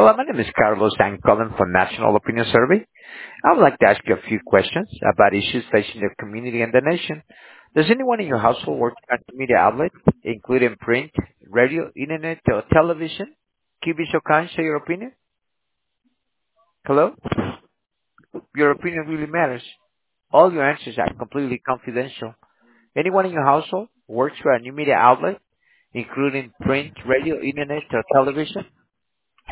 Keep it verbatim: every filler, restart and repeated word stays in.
Hello, my name is Carlos. I'm calling from National Opinion Survey. I would like to ask you a few questions about issues facing the community and the nation. Does anyone in your household work at a media outlet, including print, radio, internet, or television? Can you be so kind, say your opinion? Hello? Your opinion really matters. All your answers are completely confidential. Anyone in your household works for a new media outlet, including print, radio, internet, or television?